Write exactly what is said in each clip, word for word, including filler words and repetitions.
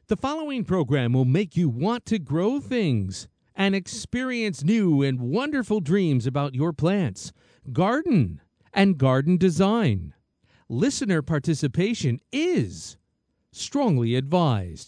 The following program will make you want to grow things and experience new and wonderful dreams about your plants, garden, and garden design. Listener participation is strongly advised.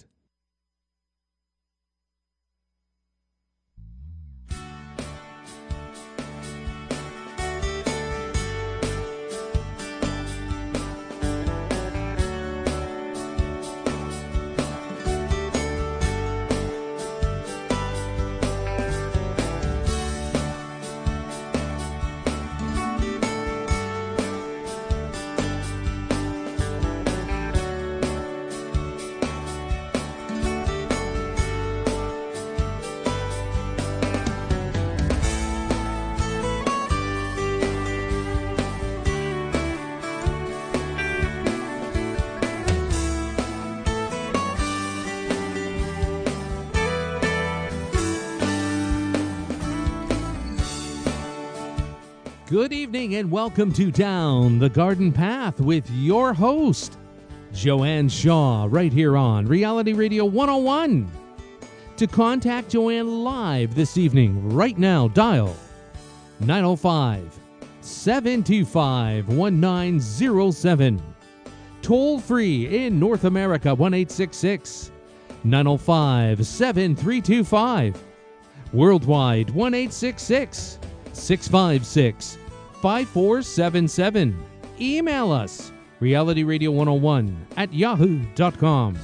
Good evening and welcome to Down the Garden Path with your host, Joanne Shaw, right here on Reality Radio one oh one. To contact Joanne live this evening, right now, dial nine oh five, seven two five, one nine oh seven. Toll free in North America, one eight six six, nine oh five, seven three two five. Worldwide, one eight six six, six five six, five four seven seven. Email us, reality radio one oh one at yahoo dot com.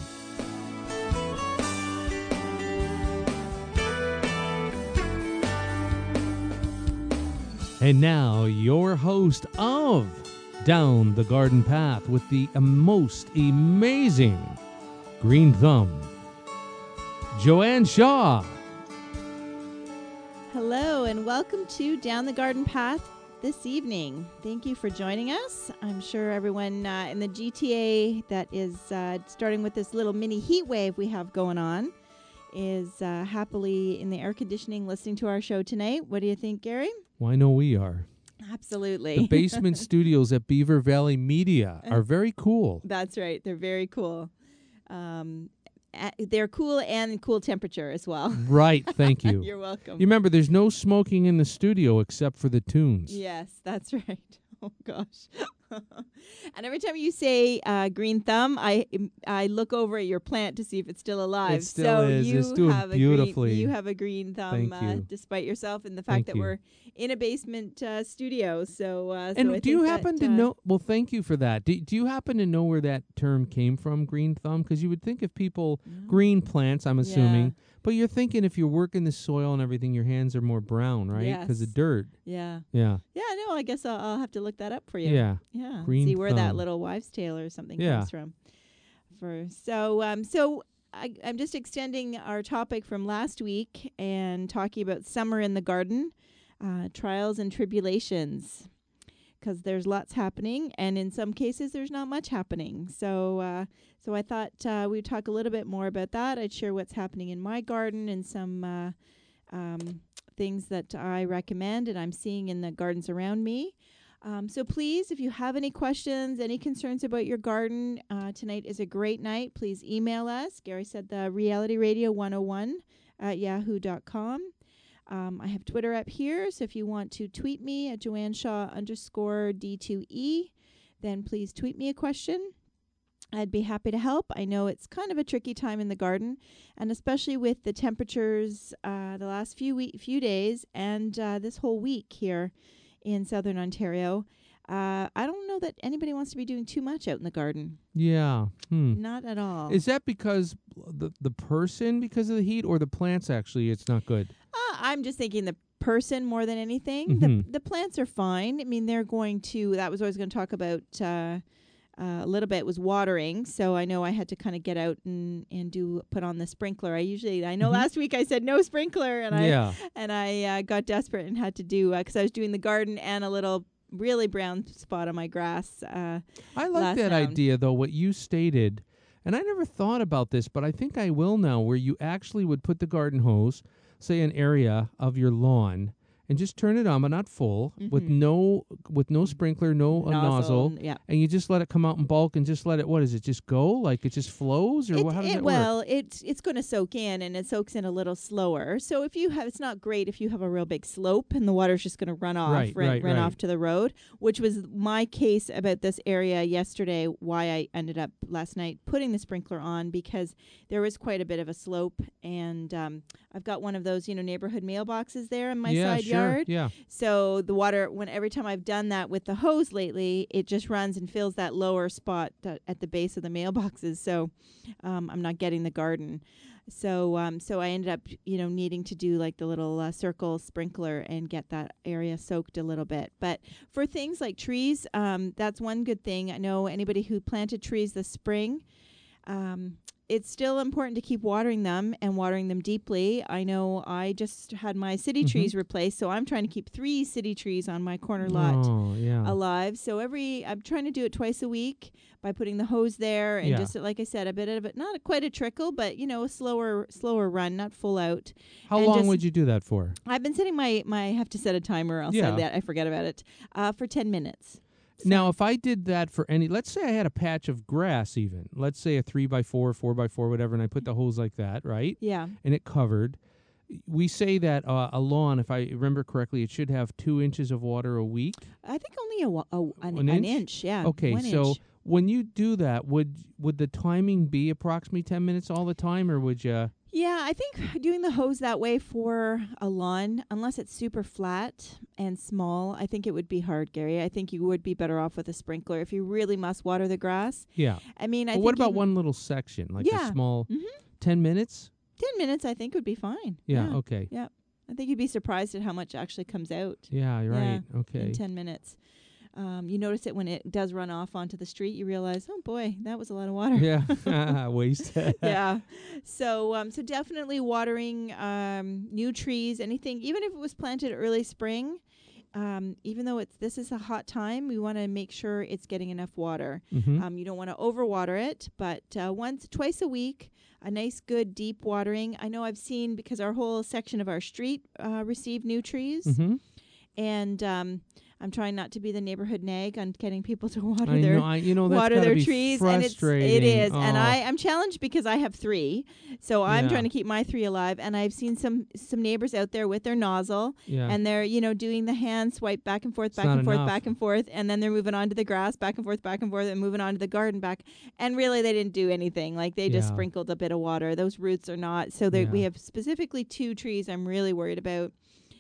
And now, your host of Down the Garden Path with the most amazing green thumb, Joanne Shaw. Hello and welcome to Down the Garden Path this evening. Thank you for joining us. I'm sure everyone uh, in the G T A that is uh, starting with this little mini heat wave we have going on is uh, happily in the air conditioning listening to our show tonight. What do you think, Gary? Well, I know we are. Absolutely. The basement studios at Beaver Valley Media are very cool. That's right. They're very cool. Um, They're cool and cool temperature as well. Right, thank you. You're welcome. You remember, there's no smoking in the studio except for the tunes. Yes, that's right. Oh, gosh. And every time you say uh, green thumb, I I look over at your plant to see if it's still alive. It still so is. You it's doing have beautifully. A green, you have a green thumb, Thank uh, you. despite yourself and the fact Thank that you. we're in a basement uh, studio. So, uh, and so I do you think happen that, to uh, know? Well, thank you for that. Do, do you happen to know where that term came from, green thumb? Because you would think if people No. green plants, I'm assuming, Yeah. but you're thinking if you're working the soil and everything, your hands are more brown, right? Because Yes. of dirt. Yeah. Yeah. Yeah, no, I guess I'll, I'll have to look that up for you. Yeah. Yeah. Green See where that thumb. little wives' tale or something Yeah. comes from. For so um so I, I'm just extending our topic from last week and talking about summer in the garden, uh, trials and tribulations, because there's lots happening, and in some cases there's not much happening. So uh, so I thought uh, we'd talk a little bit more about that. I'd share what's happening in my garden and some uh, um, things that I recommend and I'm seeing in the gardens around me. Um, so please, if you have any questions, any concerns about your garden, uh, tonight is a great night. Please email us. Gary said the Reality Radio one oh one at yahoo dot com. Um, I have Twitter up here, so if you want to tweet me at Joanne Shaw underscore D two E, then please tweet me a question. I'd be happy to help. I know it's kind of a tricky time in the garden, and especially with the temperatures uh, the last few we- few days and uh, this whole week here in southern Ontario. Uh, I don't know that anybody wants to be doing too much out in the garden. Yeah. Hmm. Not at all. Is that because the the person, because of the heat, or the plants actually, it's not good? Uh, I'm just thinking the person more than anything. Mhm. The the plants are fine. I mean, they're going to, that was always going to talk about uh, uh, a little bit was watering. So I know I had to kind of get out and, and do, put on the sprinkler. I usually, I know Mhm. last week I said no sprinkler and I, Yeah. and I uh, got desperate and had to do, uh 'cause I was doing the garden and a little really brown spot on my grass. Uh, I like last that round. idea, though, what you stated. And I never thought about this, but I think I will now, where you actually would put the garden hose, say, an area of your lawn, and just turn it on, but not full, with Mhm. no with no sprinkler, no uh, nozzle, Yeah. and you just let it come out in bulk and just let it. What is it? Just go like it just flows, or It, wha- how does it that work? well, it's it's going to soak in, and it soaks in a little slower. So if you have, it's not great if you have a real big slope and the water's just going to run off, Right, run, right, run right. off to the road, which was my case about this area yesterday. Why I ended up last night putting the sprinkler on, because there was quite a bit of a slope, and um, I've got one of those, you know, neighborhood mailboxes there in my yeah, side sure. yard. Yeah. So the water, when every time I've done that with the hose lately, it just runs and fills that lower spot uh, at the base of the mailboxes. So um, I'm not getting the garden. So um, so I ended up, you know, needing to do like the little uh, circle sprinkler and get that area soaked a little bit. But for things like trees, um, that's one good thing. I know anybody who planted trees this spring, um, it's still important to keep watering them and watering them deeply. I know I just had my city Mhm. trees replaced, so I'm trying to keep three city trees on my corner lot Oh, yeah. alive. So every I'm trying to do it twice a week by putting the hose there and Yeah. just like I said, a bit of it, not quite a trickle, but you know, a slower slower run, not full out. How and long just- would you do that for? I've been setting my my I have to set a timer. I'll Yeah. set that. I forget about it. Uh, for ten minutes. Now, So- if I did that for any, let's say I had a patch of grass, even let's say a three by four, four by four, whatever, and I put the hose like that, right? yeah. And it covered. We say that uh, a lawn, if I remember correctly, it should have two inches of water a week. I think only a, wa- a an, An an inch? inch. Yeah. Okay, one so inch. when you do that, would would the timing be approximately ten minutes all the time, or would you? Yeah, I think doing the hose that way for a lawn, unless it's super flat and small, I think it would be hard, Gary. I think you would be better off with a sprinkler if you really must water the grass. Yeah. I mean, I But think what about even one little section, like Yeah. a small Mhm. ten minutes? ten minutes, I think would be fine. Yeah, Yeah. okay. Yeah. I think you'd be surprised at how much actually comes out Yeah, you're Yeah, right. Okay. in ten minutes. Um, you notice it when it does run off onto the street. You realize, oh boy, that was a lot of water. Yeah. Waste. yeah. So um, so definitely watering um, new trees, anything, even if it was planted early spring. Um, even though it's this is a hot time, we want to make sure it's getting enough water. Mm-hmm. Um, you don't want to overwater it, but uh, once, twice a week, a nice, good, deep watering. I know I've seen, because our whole section of our street uh, received new trees, Mm-hmm. and um, I'm trying not to be the neighborhood nag on getting people to water I their know. I, you know that's water gotta their be trees, and it's frustrating. it is, and Oh. I I'm challenged because I have three, so I'm Yeah. trying to keep my three alive, and I've seen some some neighbors out there with their nozzle, Yeah. and they're you know doing the hand swipe back and forth, It's back not and forth, enough. back and forth, and then they're moving on to the grass, back and forth, back and forth, and moving on to the garden back, and really they didn't do anything, like they just Yeah. sprinkled a bit of water. Those roots are not, so that we Yeah. have specifically two trees I'm really worried about.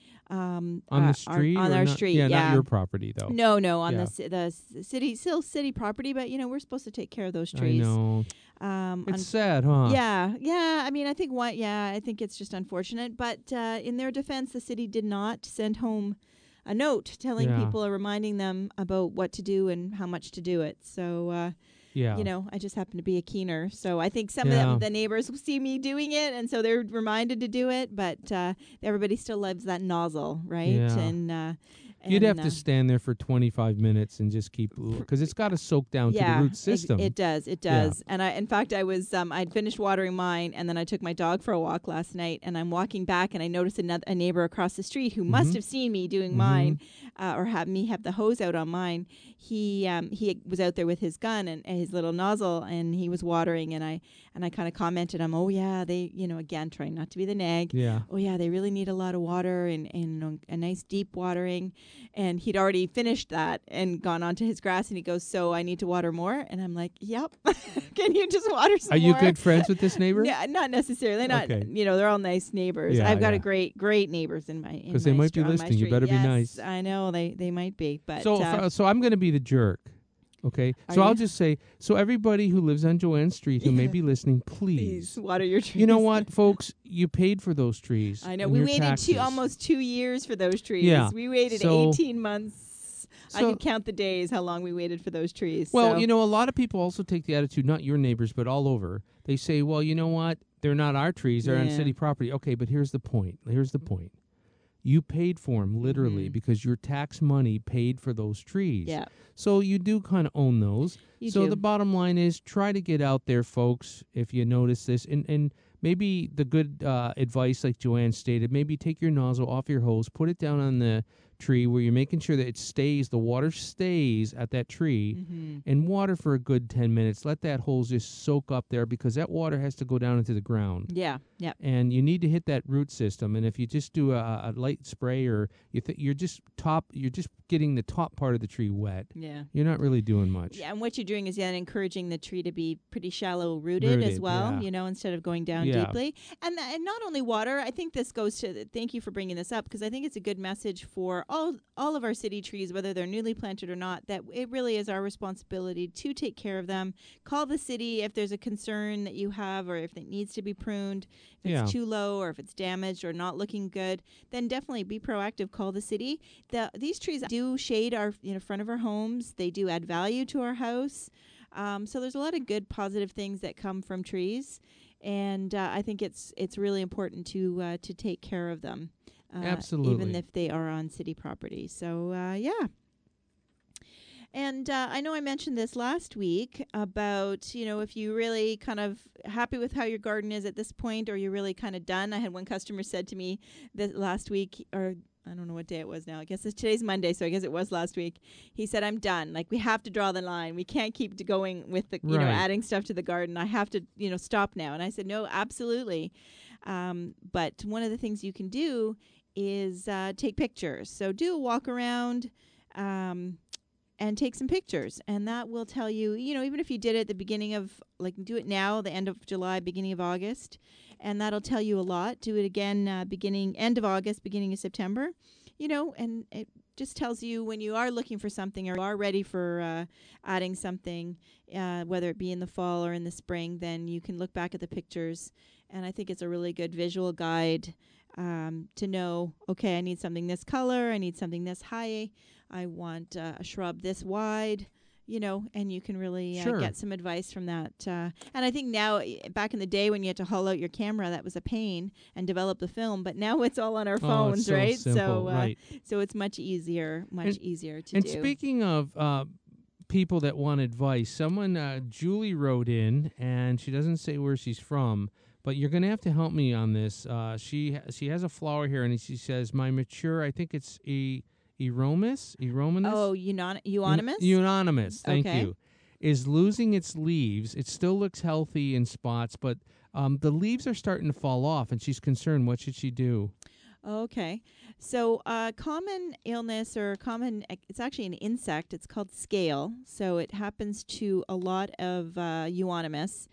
Um, on uh, the street on or our not- street, yeah, yeah. not your property though. No, no, on Yeah. the ci- the s- city, still city property, but you know we're supposed to take care of those I trees. know. Um, It's un- sad, huh? yeah, yeah. I mean, I think what, yeah, I think it's just unfortunate. But uh, in their defense, the city did not send home a note telling Yeah. people or reminding them about what to do and how much to do it. So, uh, Yeah. you know, I just happen to be a keener. So I think some Yeah. of them, the neighbors see me doing it, and so they're reminded to do it. But uh, everybody still loves that nozzle, right? Yeah. And uh, You'd have and, to uh, stand there for twenty-five minutes and just keep, because it's got to soak down to the root ex- system. It does. It Yeah. does. And I, in fact, I was, um, I'd finished watering mine, and then I took my dog for a walk last night, and I'm walking back, and I noticed another a neighbor across the street who must Mhm. have seen me doing Mhm. mine, uh, or have me have the hose out on mine. He, um, he was out there with his gun and, and his little nozzle, and he was watering, and I, and I kind of commented, "I'm, oh yeah, they, you know, again trying not to be the nag. Yeah. Oh yeah, they really need a lot of water and and um, a nice deep watering." And he'd already finished that and gone on to his grass, and he goes, "So I need to water more?" And I'm like, "Yep." Can you just water some Are you more? good friends with this neighbor? Yeah, not necessarily. Not Okay. you know, they're all nice neighbors. Yeah, I've got yeah. a great, great neighbors in my in 'Cause they my might be str- on my listening. You street. better be Yes, nice. I know they they might be, but So, uh, if, uh, so I'm going to be the jerk. Okay. Are So I'll you? just say, so everybody who lives on Joanne Street who may Yeah. be listening, please please. water your trees. You know what, folks? You paid for those trees. I know and we your waited taxes. two almost two years for those trees. Yeah, We waited so- eighteen months. I So- can count the days how long we waited for those trees. Well, so. you know, a lot of people also take the attitude, not your neighbors, but all over. They say, well, you know what? They're not our trees. They're on Yeah. city property. Okay, but here's the point. Here's the point. You paid for them, literally, Mhm. because your tax money paid for those trees. Yeah, So you do kind of own those. you so do. the bottom line is try to get out there, folks, if you notice this, and, and maybe the good uh, advice, like Joanne stated, maybe take your nozzle off your hose, put it down on the tree where you're making sure that it stays, the water stays at that tree, Mm-hmm. and water for a good ten minutes. Let that hose just soak up there because that water has to go down into the ground. Yeah. Yeah. And you need to hit that root system. And if you just do a, a light spray, or you th- you're just top, you're just getting the top part of the tree wet. Yeah. You're not really doing much. Yeah, and what you're doing is then encouraging the tree to be pretty shallow rooted, Rooted, as well, yeah. you know, instead of going down Yeah. deeply. And th- and not only water, I think this goes to the, thank you for bringing this up, because I think it's a good message for all all of our city trees, whether they're newly planted or not, that it really is our responsibility to take care of them. Call the city if there's a concern that you have, or if it needs to be pruned, if Yeah. it's too low, or if it's damaged or not looking good, then definitely be proactive. Call the city. The these trees do shade our you know front of our homes. They do add value to our house. Um, so there's a lot of good positive things that come from trees, and uh, I think it's it's really important to uh, to take care of them. Uh, Absolutely. Even if they are on city property. So uh, yeah. And uh, I know I mentioned this last week about, you know, if you really kind of happy with how your garden is at this point, or you're really kind of done. I had one customer said to me that last week, or I don't know what day it was now. I guess it's today's Monday, so I guess it was last week. He said, I'm done. Like, we have to draw the line. We can't keep to going with the, you know, Right. adding stuff to the garden. I have to, you know, stop now. And I said, no, absolutely. Um, but one of the things you can do is uh, take pictures. So do a walk around. Um, and take some pictures, and that will tell you, you know, even if you did it at the beginning of, like, do it now, the end of July, beginning of August, and that'll tell you a lot. Do it again, uh, beginning, end of August, beginning of September, you know, and it just tells you when you are looking for something, or you are ready for uh, adding something, uh, whether it be in the fall or in the spring, then you can look back at the pictures, and I think it's a really good visual guide um, to know, okay, I need something this color, I need something this high, I want uh, a shrub this wide, you know, and you can really uh, Sure. get some advice from that. Uh, and I think now, i- back in the day when you had to haul out your camera, that was a pain, and develop the film. But now it's all on our Oh, phones, it's so right? simple, so, uh, right. so it's much easier, much And- easier to And do. speaking of uh, people that want advice, someone, uh, Julie wrote in, and she doesn't say where she's from, but you're going to have to help me on this. Uh, she ha- she has a flower here, and she says, my mature, I think it's a Eromus, Erominus? Oh, eunon- euonymus? Euonymus, thank Okay. you. Is losing its leaves. It still looks healthy in spots, but um, the leaves are starting to fall off, and she's concerned. What should she do? Okay. So, uh, common illness, or common, ec- it's actually an insect. It's called scale. So it happens to a lot of uh, euonymus.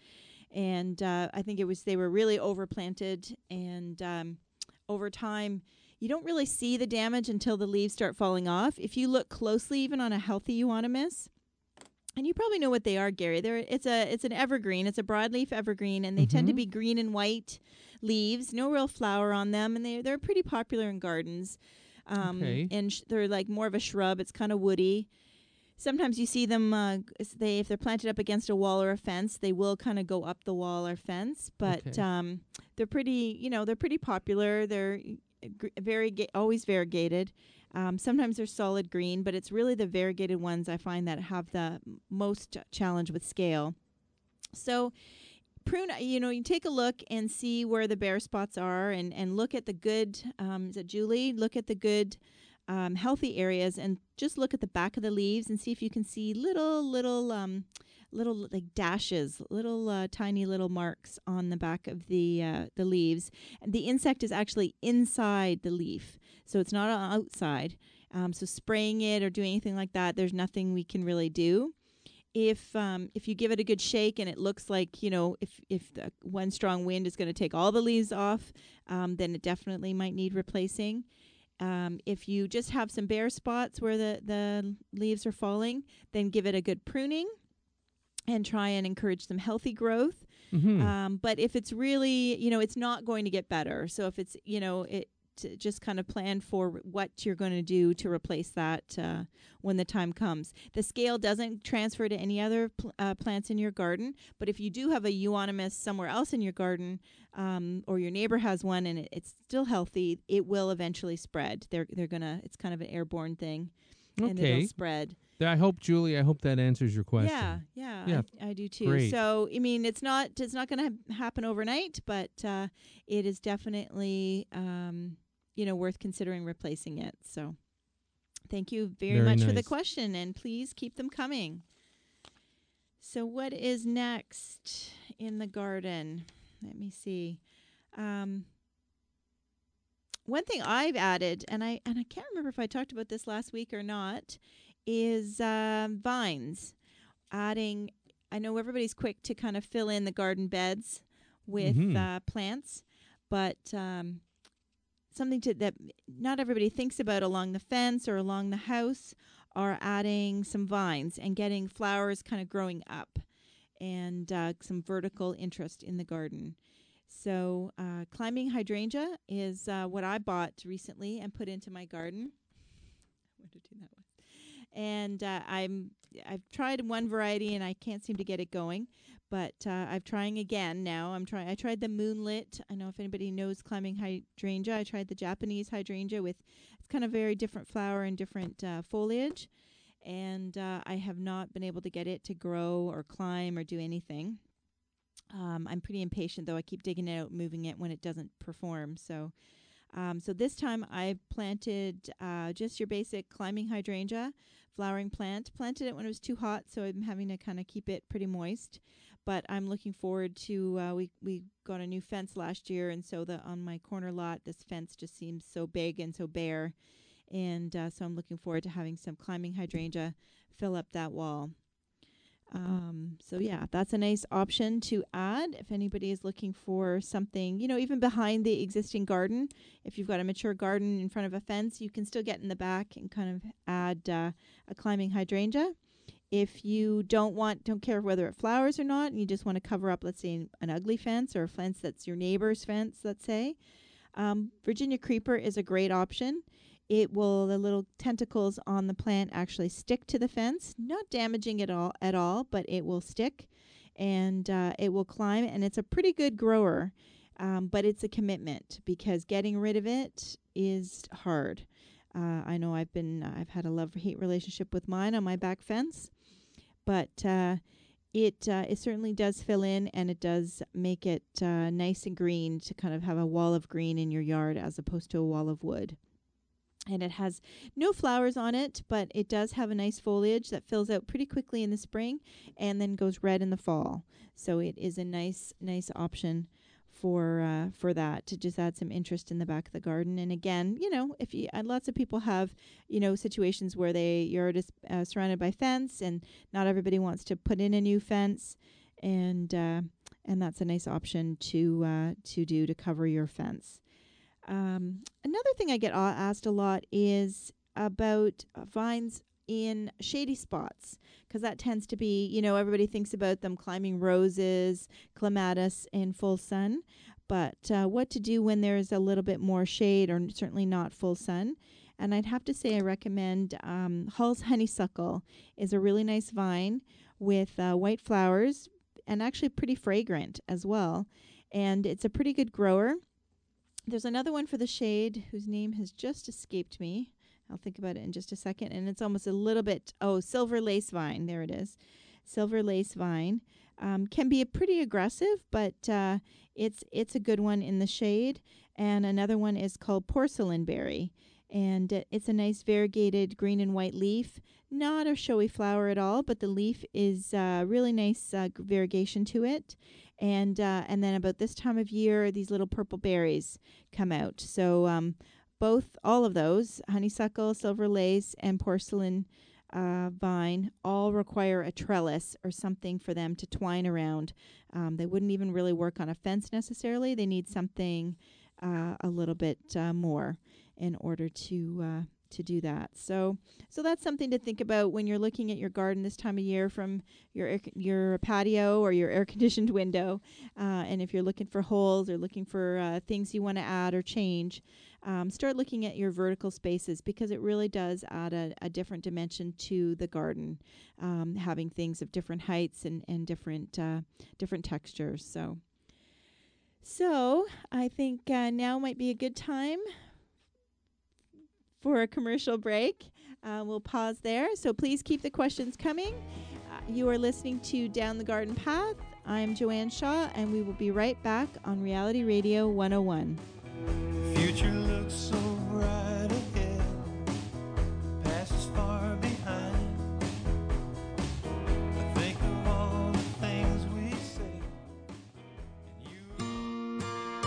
And uh, I think it was, they were really overplanted. And um, over time, you don't really see the damage until the leaves start falling off. If you look closely, even on a healthy euonymus, and you probably know what they are, Gary. They're, it's a it's an evergreen. It's a broadleaf evergreen, and they tend to Mhm. be green and white leaves, no real flower on them, and they they're pretty popular in gardens. Um, Okay. And sh- they're like more of a shrub. It's kind of woody. Sometimes you see them. Uh, g- s- they if they're planted up against a wall or a fence, they will kind of go up the wall or fence. But Okay. um, they're pretty. You know, they're pretty popular. They're uh, gr- very always variegated. Um, sometimes they're solid green, but it's really the variegated ones I find that have the m- most challenge with scale. So prune, you know, you take a look and see where the bare spots are, and, and look at the good, um, is it Julie? Look at the good, um, healthy areas, and just look at the back of the leaves and see if you can see little, little, um, little like dashes, little uh, tiny little marks on the back of the uh, the leaves. And the insect is actually inside the leaf, so it's not on outside. Um, so spraying it or doing anything like that, there's nothing we can really do. If um, if you give it a good shake and it looks like, you know, if if the one strong wind is going to take all the leaves off, um, then it definitely might need replacing. Um, if you just have some bare spots where the, the leaves are falling, then give it a good pruning and try and encourage some healthy growth. Mm-hmm. Um, but if it's really, you know, it's not going to get better. So if it's, you know, it to just kind of plan for what you're going to do to replace that uh, when the time comes. The scale doesn't transfer to any other pl- uh, plants in your garden, but if you do have a euonymus somewhere else in your garden, um, or your neighbor has one and it, it's still healthy, it will eventually spread. They're they're gonna. It's kind of an airborne thing. and Okay. it'll spread. I hope, Julie, I hope that answers your question. Yeah, yeah, Yeah, I, I do too. great. So, I mean, it's not it's not going to ha- happen overnight, but uh, it is definitely um, you know worth considering replacing it. So, thank you very, Very much for the nice. question, and please keep them coming. So, what is next in the garden? Let me see. Um, one thing I've added, and I and I can't remember if I talked about this last week or not, is um, vines. Adding, I know everybody's quick to kind of fill in the garden beds with Mhm. uh, plants, but um, something to that not everybody thinks about along the fence or along the house are adding some vines and getting flowers kind of growing up and uh, some vertical interest in the garden. So uh, climbing hydrangea is uh, what I bought recently and put into my garden. I want to do that one. And uh, I'm I've tried one variety and I can't seem to get it going, but uh, I'm trying again now. I'm trying. I tried the moonlit. I know if anybody knows climbing hydrangea. I tried the Japanese hydrangea with it's kind of very different flower and different uh, foliage, and uh, I have not been able to get it to grow or climb or do anything. Um, I'm pretty impatient though. I keep digging it out, moving it when it doesn't perform. So. Um, so this time I've planted uh, just your basic climbing hydrangea, flowering plant. Planted it when it was too hot, so I'm having to kind of keep it pretty moist. But I'm looking forward to, uh, we, we got a new fence last year, and so the on my corner lot, this fence just seems so big and so bare. And uh, so I'm looking forward to having some climbing hydrangea fill up that wall. Um, so yeah, that's a nice option to add if anybody is looking for something, you know, even behind the existing garden. If you've got a mature garden in front of a fence, you can still get in the back and kind of add uh, a climbing hydrangea. If you don't want, don't care whether it flowers or not, and you just want to cover up, let's say, an, an ugly fence or a fence that's your neighbor's fence, let's say, um, Virginia creeper is a great option. It will, the little tentacles on the plant actually stick to the fence, not damaging it all at all, but it will stick and uh, it will climb, and it's a pretty good grower, um, but it's a commitment because getting rid of it is hard. Uh, I know I've been, uh, I've had a love-hate relationship with mine on my back fence, but uh, it uh, it certainly does fill in, and it does make it uh, nice and green to kind of have a wall of green in your yard as opposed to a wall of wood. And it has no flowers on it, but it does have a nice foliage that fills out pretty quickly in the spring and then goes red in the fall. So it is a nice, nice option for uh, for that to just add some interest in the back of the garden. And again, you know, if you uh, lots of people have, you know, situations where they yard is uh, surrounded by fence, and not everybody wants to put in a new fence, and uh, and that's a nice option to uh, to do to cover your fence. Um, another thing I get a- asked a lot is about uh, vines in shady spots, because that tends to be, you know, everybody thinks about them climbing roses, clematis in full sun, but uh, what to do when there's a little bit more shade or n- certainly not full sun. And I'd have to say I recommend um, Hull's honeysuckle is a really nice vine with uh, white flowers and actually pretty fragrant as well. And it's a pretty good grower. There's another one for the shade whose name has just escaped me. I'll think about it in just a second. And it's almost a little bit, oh, silver lace vine. There it is. Silver lace vine. Um, can be a pretty aggressive, but uh, it's it's a good one in the shade. And another one is called porcelain berry. And uh, it's a nice variegated green and white leaf. Not a showy flower at all, but the leaf is uh, really nice uh, variegation to it. And uh, and then about this time of year, these little purple berries come out. So um, both, all of those, honeysuckle, silver lace, and porcelain uh, vine, all require a trellis or something for them to twine around. Um, they wouldn't even really work on a fence necessarily. They need something uh, a little bit uh, more in order to uh, to do that. So so that's something to think about when you're looking at your garden this time of year from your air, your patio or your air conditioned window. Uh, and if you're looking for holes or looking for uh, things you want to add or change, um, start looking at your vertical spaces, because it really does add a, a different dimension to the garden, um, having things of different heights and, and different uh, different textures. So so I think uh, now might be a good time for a commercial break. Uh, we'll pause there. So please keep the questions coming. Uh, you are listening to Down the Garden Path. I'm Joanne Shaw, and we will be right back on Reality Radio one oh one. Future looks so bright ahead, past is far behind. I think of all the things we say, and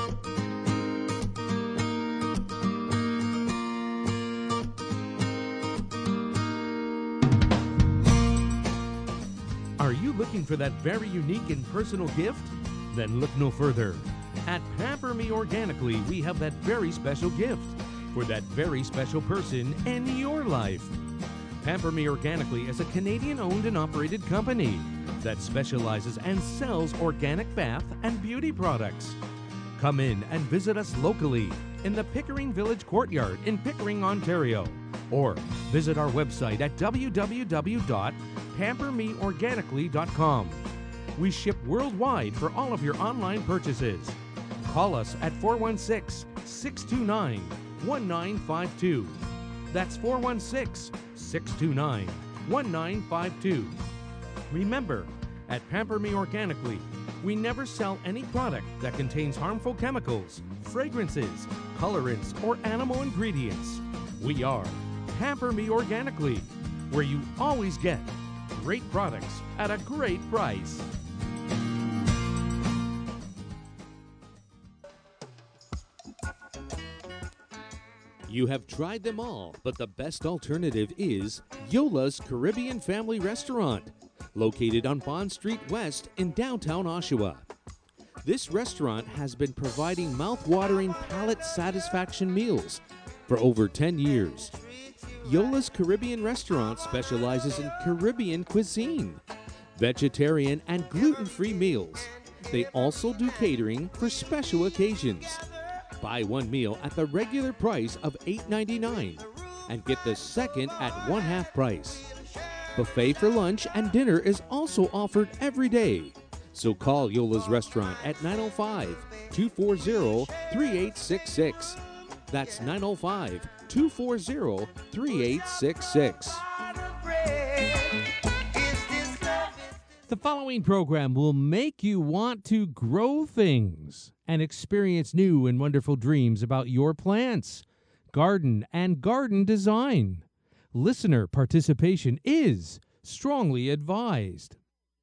Are you looking for that very unique and personal gift? Then look no further. At Pamper Me Organically, we have that very special gift for that very special person in your life. Pamper Me Organically is a Canadian-owned and operated company that specializes and sells organic bath and beauty products. Come in and visit us locally in the Pickering Village Courtyard in Pickering, Ontario, or visit our website at w w w dot pamper me organically dot com. We ship worldwide for all of your online purchases. Call us at four one six, six two nine, one nine five two. That's four one six, six two nine, one nine five two. Remember, at Pamper Me Organically, we never sell any product that contains harmful chemicals, fragrances, colorants, or animal ingredients. We are Pamper Me Organically, where you always get great products at a great price. You have tried them all, but the best alternative is Yola's Caribbean Family Restaurant, located on Bond Street West in downtown Oshawa. This restaurant has been providing mouth-watering palate satisfaction meals for over ten years. Yola's Caribbean Restaurant specializes in Caribbean cuisine, vegetarian and gluten-free meals. They also do catering for special occasions. Buy one meal at the regular price of eight ninety-nine and get the second at one half price. Buffet for lunch and dinner is also offered every day. So call Yola's Restaurant at nine oh five, two four zero, three eight six six. That's nine oh five, two four zero, three eight six six. The following program will make you want to grow things and experience new and wonderful dreams about your plants, garden, and garden design. Listener participation is strongly advised.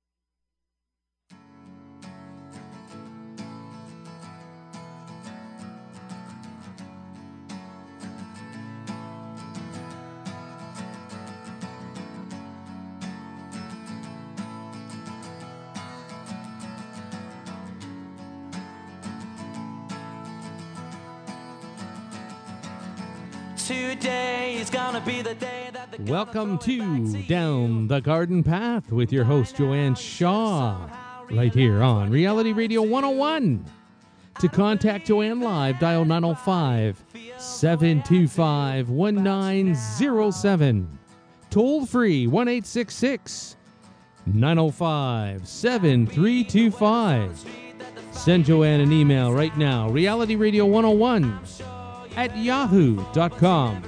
today is gonna be the day that the Welcome to Down the Garden Path with your host, Joanne Shaw, right here on Reality Radio one oh one. To contact Joanne live, dial nine oh five, seven two five, one nine zero seven. Toll free, one eight six six, nine oh five, seven three two five. Send Joanne an email right now, reality radio one oh one at yahoo dot com.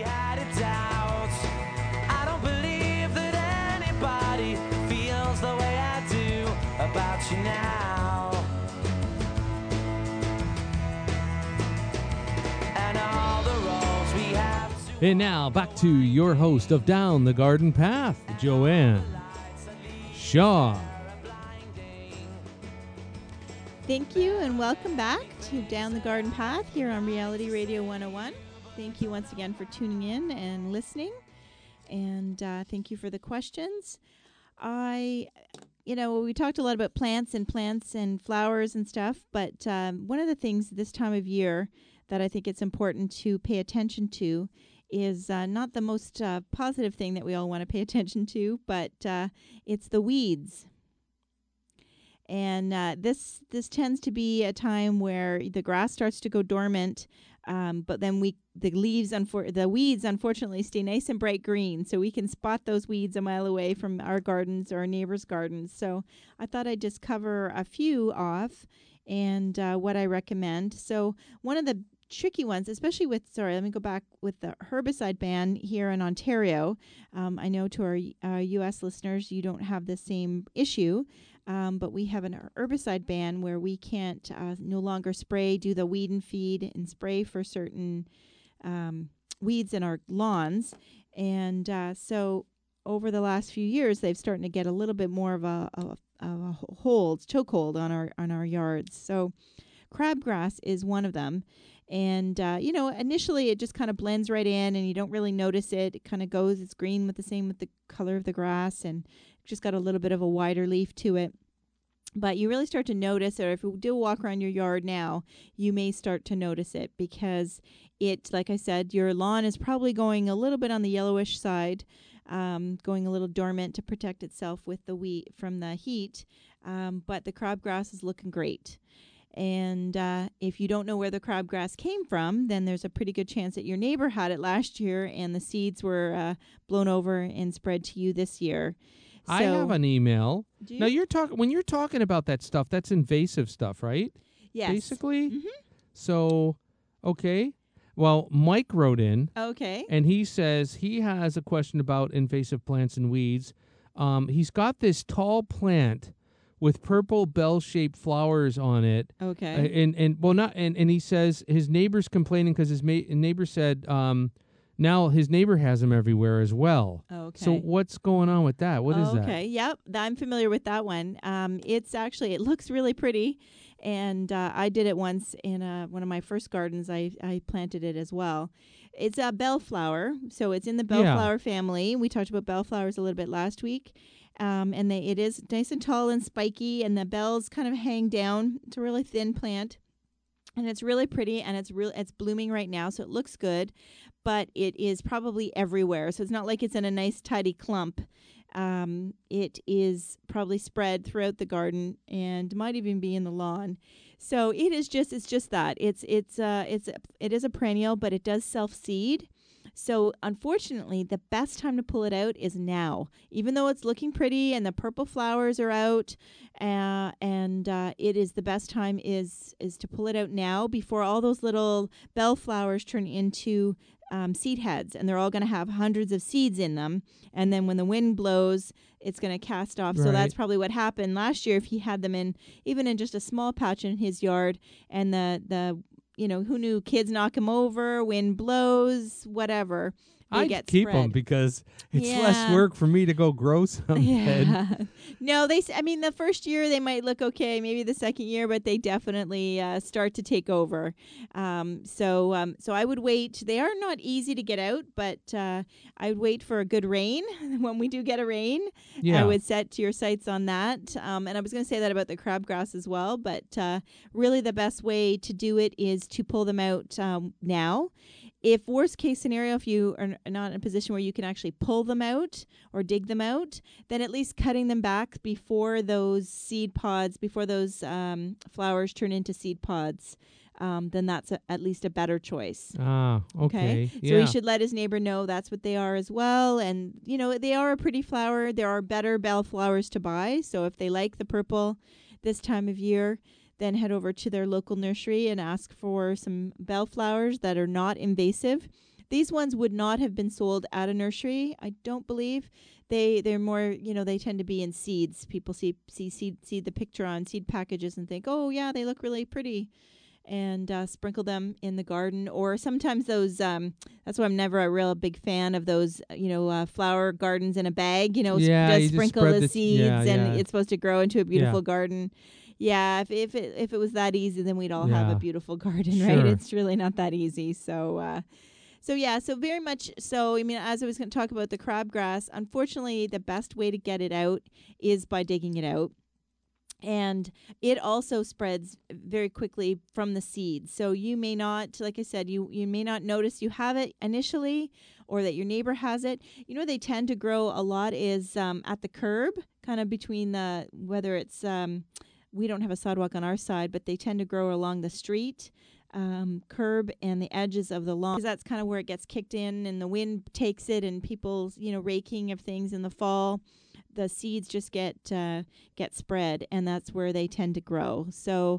I don't believe that anybody feels the way I do about you now. And all the roads we have to And now back to your host of Down the Garden Path, Joanne Shaw. Thank you and welcome back to Down the Garden Path here on Reality Radio one oh one. Thank you once again for tuning in and listening. And uh, thank you for the questions. I, you know, we talked a lot about plants and plants and flowers and stuff, but um, one of the things this time of year that I think it's important to pay attention to is uh, not the most uh, positive thing that we all want to pay attention to, but uh, it's the weeds. And uh, this this tends to be a time where the grass starts to go dormant, um, but then we the leaves unfor- the weeds unfortunately stay nice and bright green, so we can spot those weeds a mile away from our gardens or our neighbors' gardens. So I thought I'd just cover a few off and uh, what I recommend. So one of the tricky ones, especially with, sorry, let me go back with the herbicide ban here in Ontario. Um, I know to our uh, U S listeners, you don't have the same issue, um, but we have an herbicide ban where we can't uh, no longer spray, do the weed and feed and spray for certain um, weeds in our lawns. And uh, so over the last few years, they've started to get a little bit more of a, of a, of a hold, chokehold on our on our yards. So crabgrass is one of them. And, uh, you know, initially it just kind of blends right in and you don't really notice it. It kind of goes, it's green with the same with the color of the grass and just got a little bit of a wider leaf to it. But you really start to notice, or if you do walk around your yard now, you may start to notice it because it, like I said, your lawn is probably going a little bit on the yellowish side, um, going a little dormant to protect itself with the wheat from the heat. Um, but the crabgrass is looking great. And uh, if you don't know where the crabgrass came from, then there's a pretty good chance that your neighbor had it last year and the seeds were uh, blown over and spread to you this year. So, I have an email. do you? Now you're talking when you're talking about that stuff. That's invasive stuff, right? Yes. Basically. Mhm. So, okay. Well, Mike wrote in, Okay. and he says he has a question about invasive plants and weeds. Um, he's got this tall plant with purple bell-shaped flowers on it. Okay. Uh, and and well, not and, and he says his neighbor's complaining because his ma- neighbor said um, now his neighbor has them everywhere as well. Okay. So what's going on with that? What is that? Okay. Yep. th- I'm familiar with that one. Um, it's actually, it looks really pretty. And uh, I did it once in uh, one of my first gardens. I, I planted it as well. It's a bellflower. So it's in the bellflower family. We talked about bellflowers a little bit last week. Um, and they, it is nice and tall and spiky. And the bells kind of hang down. It's a really thin plant. And it's really pretty, and it's real. It's blooming right now, so it looks good, but it is probably everywhere. So it's not like it's in a nice tidy clump. Um, it is probably spread throughout the garden and might even be in the lawn. So it is just it's just that it's it's uh it's it is a perennial, but it does self seed. So unfortunately, the best time to pull it out is now, even though it's looking pretty and the purple flowers are out, uh, and uh, it is the best time is is to pull it out now before all those little bellflowers turn into um, seed heads, and they're all going to have hundreds of seeds in them. And then when the wind blows, it's going to cast off. So Right. that's probably what happened last year if he had them in even in just a small patch in his yard, and the the you know, who knew kids knock them over, wind blows, whatever. They I'd get keep them spread. because it's Yeah. less work for me to go grow some. Yeah. No, they. s- I mean, the first year they might look okay. Maybe the second year, but they definitely uh, start to take over. Um, so, um, so I would wait. They are not easy to get out, but uh, I would wait for a good rain. When we do get a rain, Yeah. I would set your sights on that. Um, and I was going to say that about the crabgrass as well. But uh, really, the best way to do it is to pull them out um, now. If worst case scenario, if you are n- not in a position where you can actually pull them out or dig them out, then at least cutting them back before those seed pods, before those um, flowers turn into seed pods, um, then that's a, at least a better choice. Ah, okay. So Yeah. he should let his neighbor know that's what they are as well. And, you know, they are a pretty flower. There are better bell flowers to buy. So if they like the purple this time of year, then head over to their local nursery and ask for some bellflowers that are not invasive. These ones would not have been sold at a nursery, I don't believe. They they're more, you know, they tend to be in seeds. People see see seed see the picture on seed packages and think, "Oh, yeah, they look really pretty." And uh, sprinkle them in the garden. Or sometimes those, um, that's why I'm never a real big fan of those, uh, you know, uh, flower gardens in a bag, you know, sp- Yeah, just you just sprinkle spread the the s- seeds yeah, and yeah. it's supposed to grow into a beautiful garden. Yeah, if if it, if it was that easy, then we'd all have Yeah. a beautiful garden, right? Sure. It's really not that easy. So, uh, so yeah, so very much so. I mean, as I was going to talk about the crabgrass, unfortunately, the best way to get it out is by digging it out. And it also spreads very quickly from the seeds. So you may not, like I said, you, you may not notice you have it initially or that your neighbor has it. You know, they tend to grow a lot is um, at the curb, kind of between the, whether it's, um, we don't have a sidewalk on our side, but they tend to grow along the street um, curb and the edges of the lawn. Because that's kind of where it gets kicked in and the wind takes it and people's, you know, raking of things in the fall. The seeds just get uh, get spread, and that's where they tend to grow. So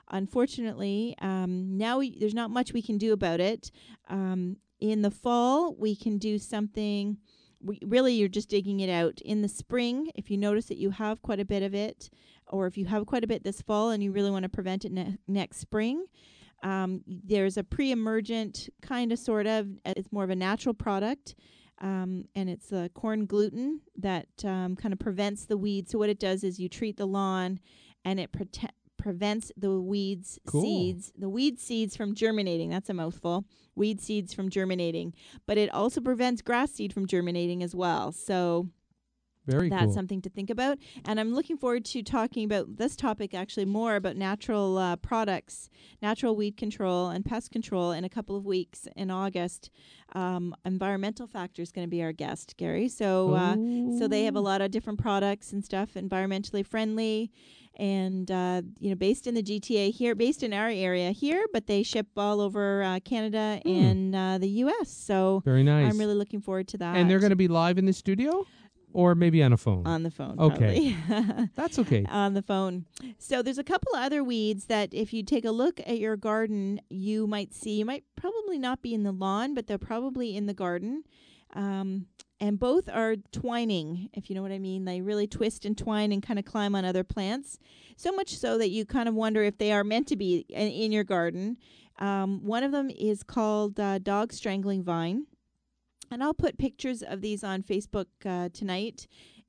unfortunately, um, now we, there's not much we can do about it. Um, in the fall, we can do something. We, really, you're just digging it out. In the spring, if you notice that you have quite a bit of it, or if you have quite a bit this fall and you really want to prevent it ne- next spring, um, there's a pre-emergent kind of sort of, uh, it's more of a natural product. Um, and it's uh, corn gluten that um, kind of prevents the weeds. So what it does is you treat the lawn, and it prote- prevents the weeds Cool. seeds, the weed seeds from germinating. That's a mouthful. Weed seeds from germinating, but it also prevents grass seed from germinating as well. So Very that's cool. something to think about. And I'm looking forward to talking about this topic, actually more about natural uh, products, natural weed control and pest control in a couple of weeks in August. Um, environmental Factor is going to be our guest, Gary. So, uh, so they have a Oh. lot of different products and stuff, environmentally friendly, and uh, you know, based in the G T A here, based in our area here, but they ship all over uh, Canada Hmm. and uh, the U S. So Very nice. I'm really looking forward to that. And they're going to be live in the studio, or maybe on a phone. on the phone, Okay. probably. That's okay. On the phone. So there's a couple of other weeds that if you take a look at your garden, you might see. You might probably not be in the lawn, but they're probably in the garden. Um, and both are twining, if you know what I mean. They really twist and twine and kind of climb on other plants. So much so that you kind of wonder if they are meant to be in, in your garden. Um, one of them is called uh, dog strangling vine. And I'll put pictures of these on Facebook uh, tonight,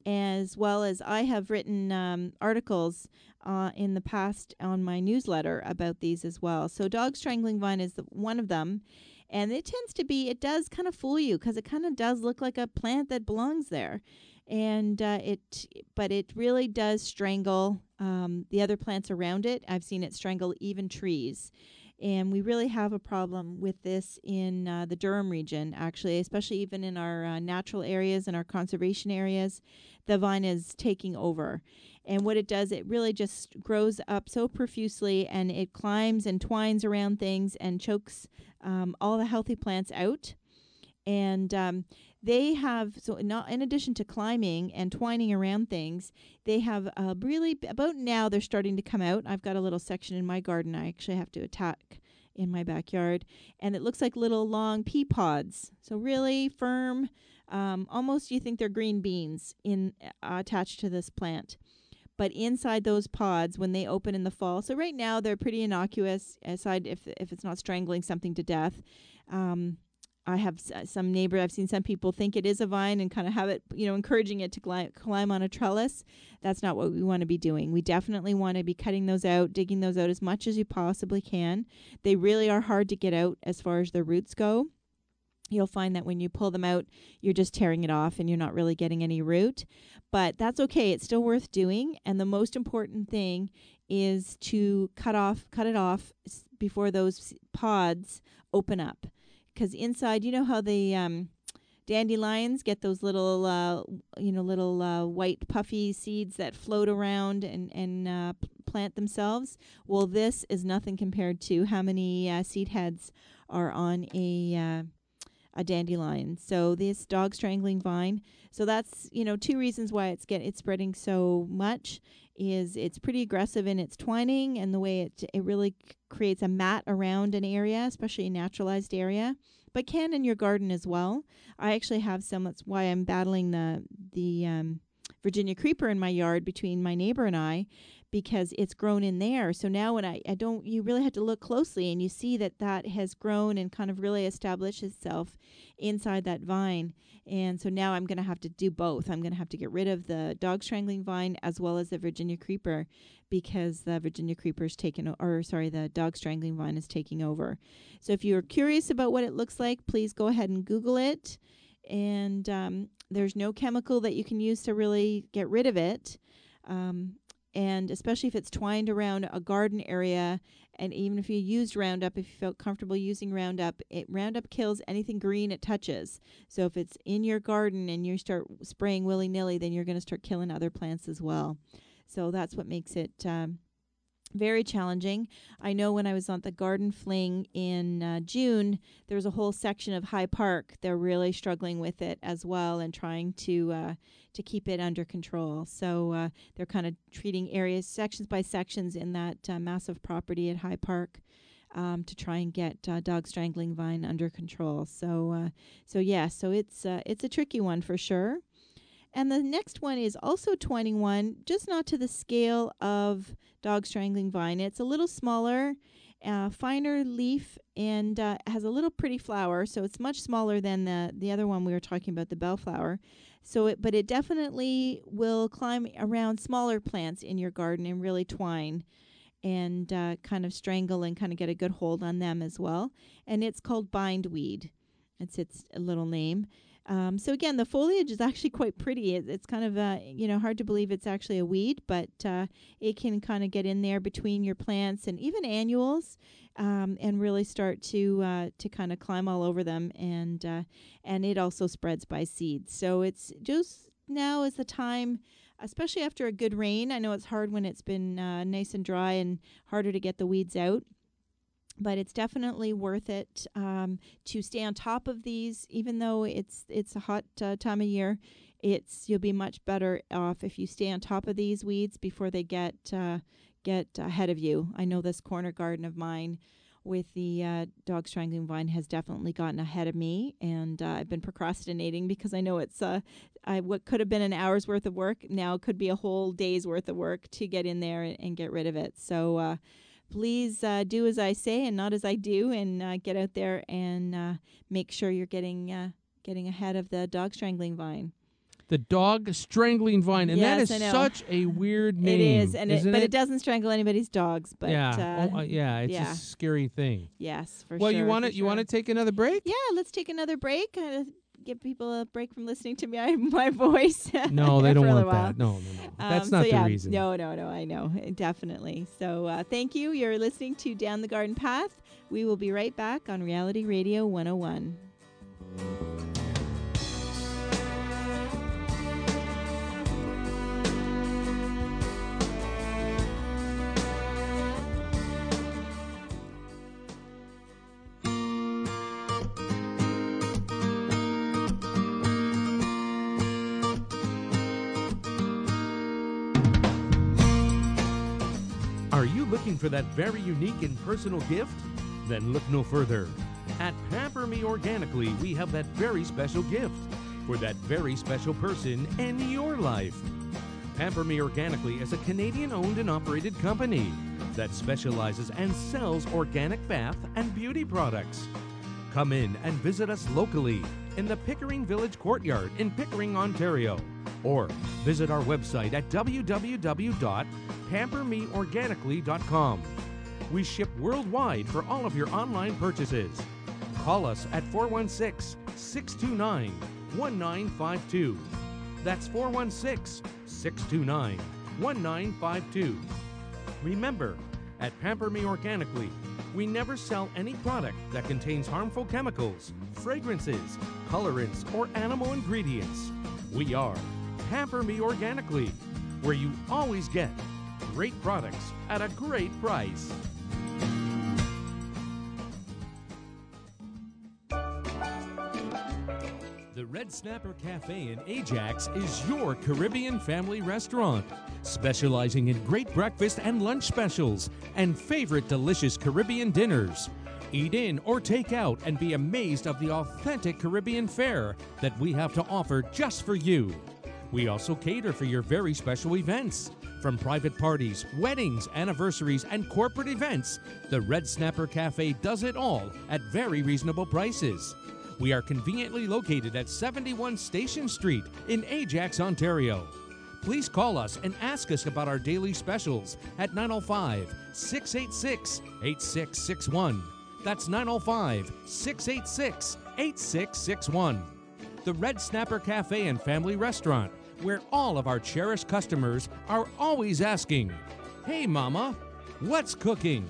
as well as I have written um, articles uh, in the past on my newsletter about these as well. So dog strangling vine is the, one of them. And it tends to be, it does kind of fool you because it kind of does look like a plant that belongs there. And uh, it, but it really does strangle um, the other plants around it. I've seen it strangle even trees. And we really have a problem with this in uh, the Durham region, actually, especially even in our uh, natural areas and our conservation areas. The vine is taking over. And what it does, it really just grows up so profusely, and it climbs and twines around things and chokes um, all the healthy plants out. And um, they have, so not in addition to climbing and twining around things, they have uh, really, about now they're starting to come out. I've got a little section in my garden I actually have to attack in my backyard. And it looks like little long pea pods. So really firm, um, almost you think they're green beans in uh, attached to this plant. But inside those pods, when they open in the fall, so right now they're pretty innocuous, aside if if it's not strangling something to death. Um, I have s- some neighbor, I've seen some people think it is a vine and kind of have it, you know, encouraging it to gli- climb on a trellis. That's not what we want to be doing. We definitely want to be cutting those out, digging those out as much as you possibly can. They really are hard to get out as far as the roots go. You'll find that when you pull them out, you're just tearing it off and you're not really getting any root. But that's okay. It's still worth doing. And the most important thing is to cut off, cut it off s- before those pods open up. Because inside, you know how the um, dandelions get those little, uh, you know, little uh, white puffy seeds that float around and, and uh, p- plant themselves? Well, this is nothing compared to how many uh, seed heads are on a... Uh, a dandelion. So this dog strangling vine. So that's, you know, two reasons why it's get it's spreading so much is it's pretty aggressive in its twining and the way it it really c- creates a mat around an area, especially a naturalized area, but can in your garden as well. I actually have some. That's why I'm battling the the um, Virginia creeper in my yard between my neighbor and I, because it's grown in there. So now when I, I don't, you really have to look closely and you see that that has grown and kind of really established itself inside that vine. And so now I'm going to have to do both. I'm going to have to get rid of the dog strangling vine as well as the Virginia creeper because the Virginia creeper's taken, o- or sorry, the dog strangling vine is taking over. So if you're curious about what it looks like, please go ahead and Google it. And um, there's no chemical that you can use to really get rid of it. Um, and especially if it's twined around a garden area, and even if you used Roundup, if you felt comfortable using Roundup, it Roundup kills anything green it touches. So if it's in your garden and you start spraying willy-nilly, then you're going to start killing other plants as well. So that's what makes it um, Very challenging. I know when I was on the Garden Fling in uh, June, there was a whole section of High Park. They're really struggling with it as well and trying to uh, to keep it under control. So uh, they're kind of treating areas, sections by sections in that uh, massive property at High Park um, to try and get uh, dog strangling vine under control. So uh, so yeah, so it's uh, it's a tricky one for sure. And the next one is also twenty-one, just not to the scale of dog strangling vine. It's a little smaller, uh, finer leaf, and uh, has a little pretty flower. So it's much smaller than the, the other one we were talking about, the bellflower. So, it, but it definitely will climb around smaller plants in your garden and really twine and uh, kind of strangle and kind of get a good hold on them as well. And it's called bindweed. It's its little name. Um, so again, the foliage is actually quite pretty. It, it's kind of, uh, you know, hard to believe it's actually a weed, but uh, it can kind of get in there between your plants and even annuals, um, and really start to uh, to kind of climb all over them. And uh, and it also spreads by seeds. So it's just now is the time, especially after a good rain. I know it's hard when it's been uh, nice and dry and harder to get the weeds out. But it's definitely worth it um, to stay on top of these, even though it's it's a hot uh, time of year. It's you'll be much better off if you stay on top of these weeds before they get uh, get ahead of you. I know this corner garden of mine with the uh, dog strangling vine has definitely gotten ahead of me, and uh, I've been procrastinating because I know it's uh, I, what could have been an hour's worth of work now could be a whole day's worth of work to get in there and, and get rid of it. So. Uh, Please uh, do as I say and not as I do, and uh, get out there and uh, make sure you're getting uh, getting ahead of the dog strangling vine. The dog strangling vine, and Yes, that I is know. such a weird name. It is, and it, isn't but it? it doesn't strangle anybody's dogs. But yeah, uh, oh, uh, yeah, it's yeah. a scary thing. yes, for well, sure. you want for to you want to sure. take another break? Yeah, let's take another break. Uh, give people a break from listening to me, my voice. No, they for don't a want little while. that. No, no, no. That's Um, not so the yeah, reason. No, no, no. I know, definitely. So uh, thank you. You're listening to Down the Garden Path. We will be right back on Reality Radio one oh one. Are you looking for that very unique and personal gift? Then look no further. At Pamper Me Organically, we have that very special gift for that very special person in your life. Pamper Me Organically is a Canadian-owned and operated company that specializes and sells organic bath and beauty products. Come in and visit us locally in the Pickering Village Courtyard in Pickering, Ontario, or visit our website at w w w dot pamper me organically dot com. We ship worldwide for all of your online purchases. Call us at four one six, six two nine, one nine five two. That's four one six, six two nine, one nine five two. Remember, at Pamper Me Organically, we never sell any product that contains harmful chemicals, fragrances, colorants, or animal ingredients. We are Pamper Me Organically, where you always get great products at a great price. The Red Snapper Cafe in Ajax is your Caribbean family restaurant, specializing in great breakfast and lunch specials and favorite delicious Caribbean dinners. Eat in or take out and be amazed of the authentic Caribbean fare that we have to offer just for you. We also cater for your very special events. From private parties, weddings, anniversaries, and corporate events, the Red Snapper Cafe does it all at very reasonable prices. We are conveniently located at seventy-one Station Street in Ajax, Ontario. Please call us and ask us about our daily specials at nine oh five, six eight six, eight six six one. That's nine oh five, six eight six, eight six six one. The Red Snapper Cafe and Family Restaurant, where all of our cherished customers are always asking, "Hey Mama, what's cooking?"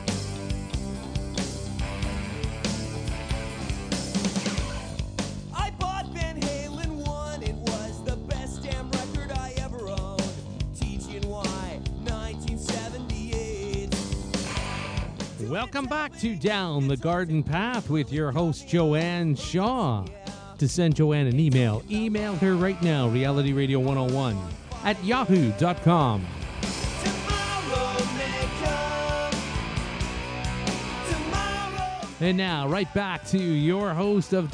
I Welcome back to Down the Garden Path with your host, Joanne Shaw. To send Joanne an email, email her right now, reality radio one oh one at yahoo dot com. Tomorrow may come. Tomorrow. And now, right back to your host of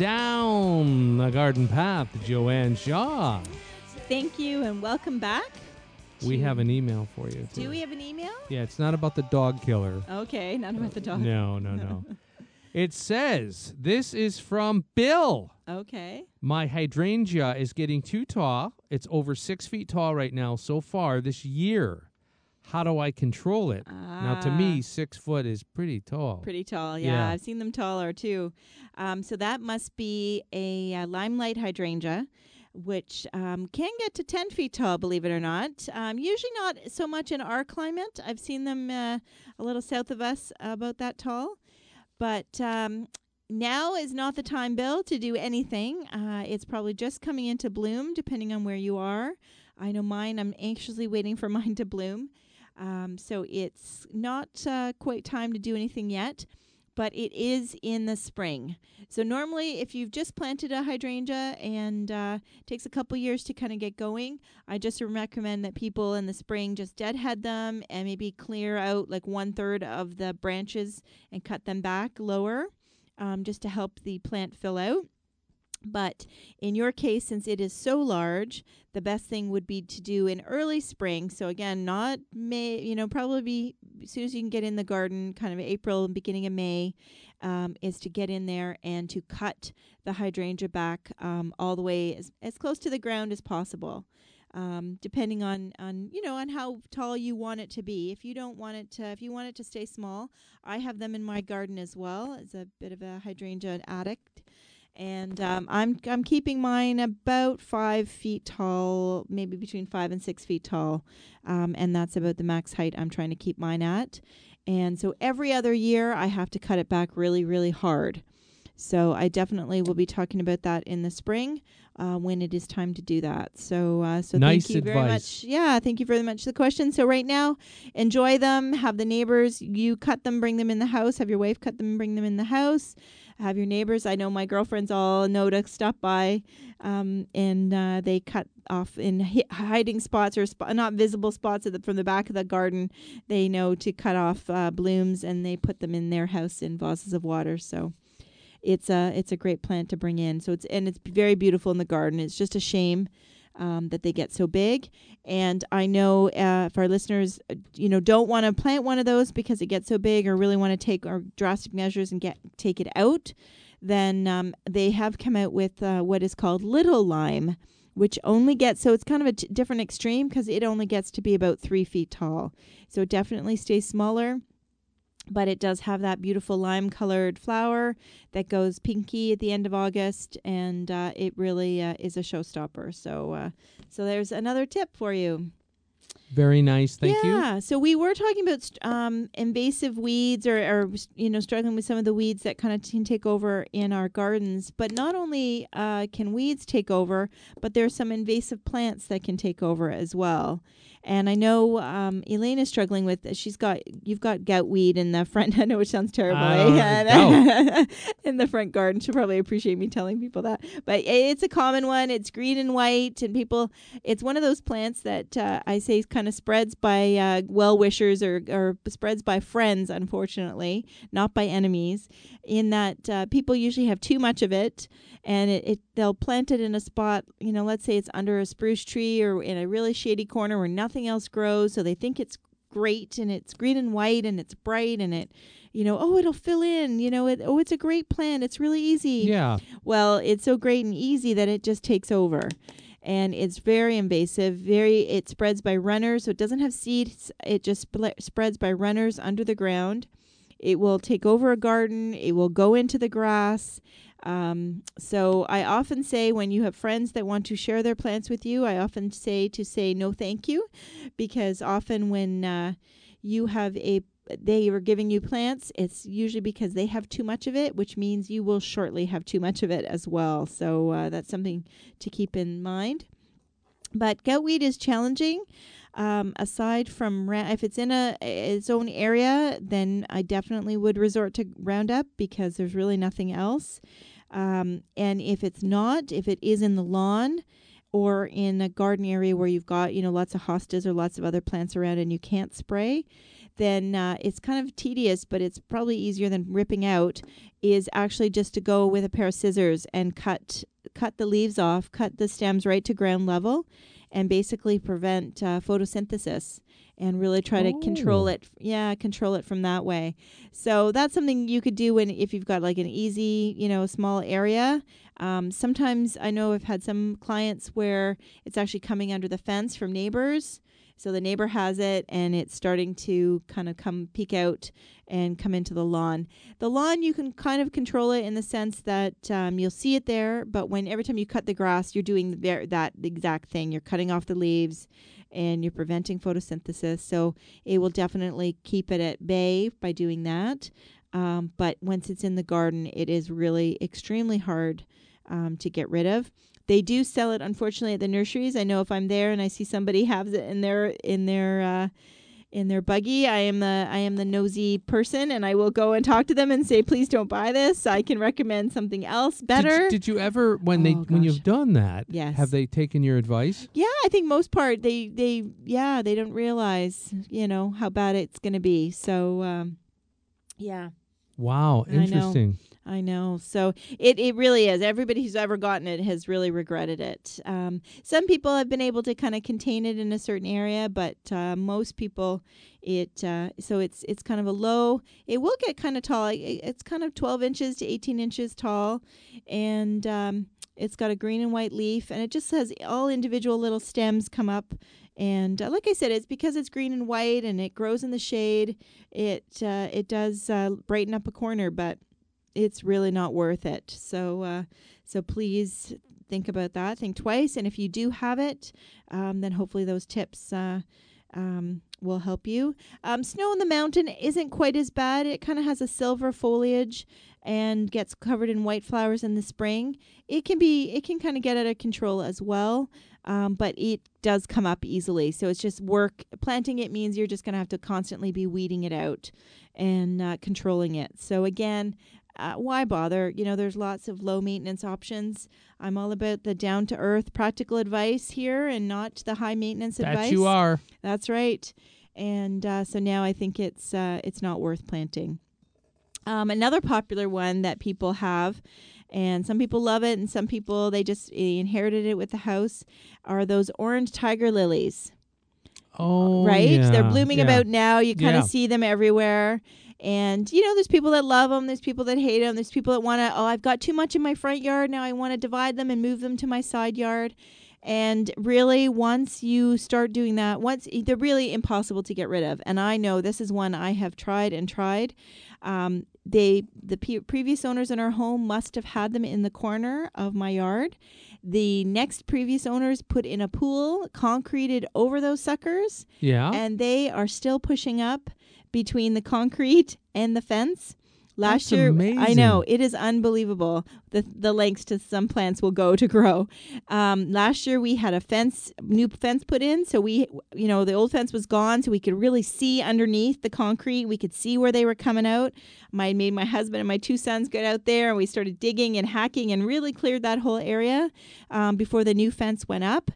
Down the Garden Path, Joanne Shaw. Thank you and welcome back. We have an email for you, too. Do we have an email? Yeah, it's not about the dog killer. Okay, not about the dog. No, no, no. It says, this is from Bill. Okay. My hydrangea is getting too tall. It's over six feet tall right now so far this year. How do I control it? Now, to me, Ah. six foot is pretty tall. Pretty tall, yeah. Yeah. I've seen them taller too. Um, so that must be a, uh limelight hydrangea, which um, can get to ten feet tall, believe it or not. Um, usually not so much in our climate. I've seen them uh, a little south of us about that tall. But um, now is not the time, Bill, to do anything. Uh, it's probably just coming into bloom, depending on where you are. I know mine, I'm anxiously waiting for mine to bloom. Um, so it's not uh, quite time to do anything yet, but it is in the spring. So normally, if you've just planted a hydrangea and uh, it takes a couple years to kind of get going, I just recommend that people in the spring just deadhead them and maybe clear out like one third of the branches and cut them back lower, um, just to help the plant fill out. But in your case, since it is so large, the best thing would be to do in early spring. So again, not May, you know, probably be as soon as you can get in the garden, kind of April and beginning of May, um, is to get in there and to cut the hydrangea back um, all the way as, as close to the ground as possible. Um, depending on, on, you know, on how tall you want it to be. If you don't want it to, if you want it to stay small, I have them in my garden as well as a bit of a hydrangea addict. And um, I'm I'm keeping mine about five feet tall, maybe between five and six feet tall, um, and that's about the max height I'm trying to keep mine at. And so every other year I have to cut it back really, really hard. So I definitely will be talking about that in the spring uh, when it is time to do that. So uh, so Nice thank you very advice. much. Yeah, thank you very much for the question. So right now, enjoy them. Have the neighbors, you cut them, bring them in the house. Have your wife cut them, bring them in the house. Have your neighbors. I know my girlfriends all know to stop by, um, and uh, they cut off in hi- hiding spots or sp- not visible spots at the, from the back of the garden. They know to cut off uh, blooms, and they put them in their house in vases of water. So it's a it's a great plant to bring in. So it's and it's very beautiful in the garden. It's just a shame um, that they get so big. And I know uh, if our listeners, uh, you know, don't want to plant one of those because it gets so big, or really want to take or drastic measures and get take it out, then um, they have come out with uh, what is called little lime, which only gets, so it's kind of a t- different extreme because it only gets to be about three feet tall. So it definitely stays smaller. But it does have that beautiful lime-colored flower that goes pinky at the end of August, and uh, it really uh, is a showstopper. So, uh, so there's another tip for you. Very nice. Thank you. Yeah. So we were talking about st- um, invasive weeds, or, or you know, struggling with some of the weeds that kind of t- can take over in our gardens. But not only uh, can weeds take over, but there's some invasive plants that can take over as well. And I know um, Elaine is struggling with. She's got you've got gout weed in the front. I know it sounds terrible. I don't eh? know. In the front garden. She'll probably appreciate me telling people that. But it's a common one. It's green and white, and people. It's one of those plants that uh, I say kind of spreads by uh, well wishers or or spreads by friends. Unfortunately, not by enemies. In that uh, people usually have too much of it, and it, it they'll plant it in a spot. You know, let's say it's under a spruce tree or in a really shady corner where nothing else grows, so they think it's great and it's green and white and it's bright and it, you know, oh, it'll fill in, you know, it, oh, it's a great plant. It's really easy. Yeah. Well, it's so great and easy that it just takes over. And it's very invasive. Very, it spreads by runners, so it doesn't have seeds. It just spl- spreads by runners under the ground. It will take over a garden. It will go into the grass. Um, so I often say when you have friends that want to share their plants with you, I often say to say no thank you, because often when uh, you have a they are giving you plants, it's usually because they have too much of it, which means you will shortly have too much of it as well. So uh, that's something to keep in mind. But goutweed is challenging. Um, aside from, ra- if it's in a its own area, then I definitely would resort to Roundup because there's really nothing else. Um, and if it's not, if it is in the lawn or in a garden area where you've got, you know, lots of hostas or lots of other plants around and you can't spray, then uh, it's kind of tedious, but it's probably easier than ripping out, is actually just to go with a pair of scissors and cut cut the leaves off, cut the stems right to ground level, and basically prevent uh, photosynthesis and really try Oh. to control it. Yeah, control it from that way. So that's something you could do when if you've got like an easy, you know, small area. Um, sometimes I know I've had some clients where it's actually coming under the fence from neighbors. So the neighbor has it and it's starting to kind of come peek out and come into the lawn. The lawn, you can kind of control it in the sense that um, you'll see it there, but when every time you cut the grass, you're doing the ver- that exact thing. You're cutting off the leaves and you're preventing photosynthesis. So it will definitely keep it at bay by doing that. Um, but once it's in the garden, it is really extremely hard um, to get rid of. They do sell it, unfortunately, at the nurseries. I know if I'm there and I see somebody has it in their in their uh, in their buggy, I am the I am the nosy person, and I will go and talk to them and say, please don't buy this. I can recommend something else better. Did, you- did you ever, when they Oh, when gosh. you've done that, Yes. have they taken your advice? Yeah, I think most part they they yeah they don't realize you know how bad it's going to be. So um, yeah. Wow, I know. interesting. I know. So it, it really is. Everybody who's ever gotten it has really regretted it. Um, some people have been able to kind of contain it in a certain area, but uh, most people, it uh, so it's it's kind of a low. It will get kind of tall. It, it's kind of twelve inches to eighteen inches tall, and um, it's got a green and white leaf, and it just has all individual little stems come up. And uh, like I said, it's because it's green and white and it grows in the shade. It uh, it does uh, brighten up a corner, but it's really not worth it. So uh, so please think about that. Think twice. And if you do have it, um, then hopefully those tips uh, um, will help you. Um, snow on the mountain isn't quite as bad. It kind of has a silver foliage and gets covered in white flowers in the spring. It can be it can kind of get out of control as well. Um, but it does come up easily. So it's just work. Planting it means you're just going to have to constantly be weeding it out and uh, controlling it. So again, uh, why bother? You know, there's lots of low maintenance options. I'm all about the down to earth practical advice here and not the high maintenance That advice. you are. That's right. And uh, so now I think it's uh, it's not worth planting. Um, another popular one that people have, and some people love it and some people, they just uh, inherited it with the house, are those orange tiger lilies. Oh, Right? yeah, They're blooming yeah. about now. You kind Yeah. of see them everywhere. And, you know, there's people that love them. There's people that hate them. There's people that want to, oh, I've got too much in my front yard. Now I want to divide them and move them to my side yard. And really, once you start doing that, once they're really impossible to get rid of. And I know this is one I have tried and tried. Um, they, the pe- previous owners in our home must have had them in the corner of my yard. The next previous owners put in a pool, concreted over those suckers, Yeah. and they are still pushing up between the concrete and the fence. Last That's year, I amazing. know, it is unbelievable the the lengths to some plants will go to grow. Um, last year we had a fence, new fence put in, so we, you know, the old fence was gone, so we could really see underneath the concrete. We could see where they were coming out. My made my husband and my two sons get out there, and we started digging and hacking and really cleared that whole area um, before the new fence went up.